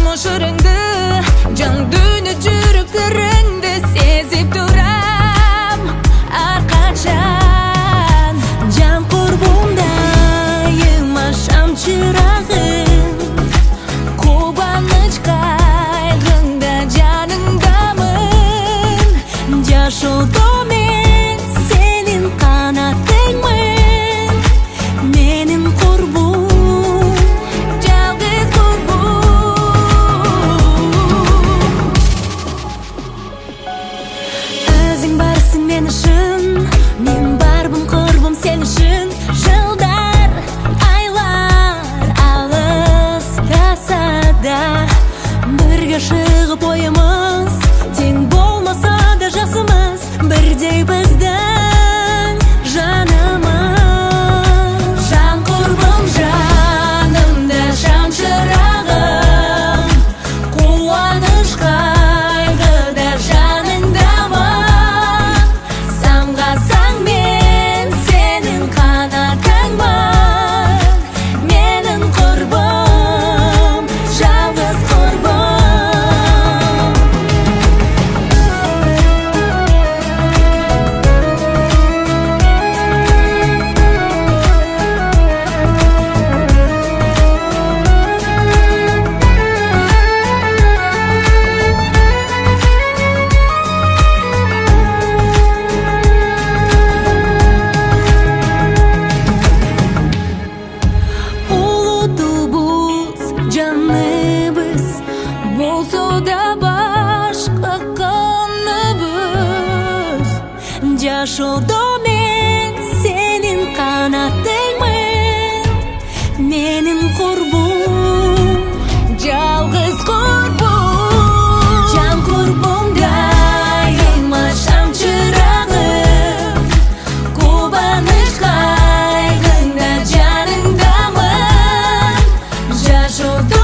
Oşurыңды, жан дүйнө жүрөктөрүңдү сезип турам аркачан. Жан курбумдайым ашам чырагым, кубаныч кайгыңда жаныңдамын. Жашоодо мен сенин канатыңмын, менин курбум, жалгыз курбум. Өзүң барсың мен үчүн, мен барбын курбум сен үчүн. Жылдар, айлар алыстаса да, бирге чыгып оюмуз тең болмаса да жасымыз бирдей биздин жанымыз. Жан курбум жанымда шам чырагым, кубаныч кайгыда жаныңдамын. Самгасаң мен сенин канатыңмын, менин курбум, жалгыз курбум. Улутубуз, жаныбыз болсо да башка каныбыз. Жашоодо мен сенин канатыңмын, менин курбум, жалгыз курбум. Жан курбумдайым ашам чырагым, кубаныч кайгыңда жаныңдамын. Жашоодо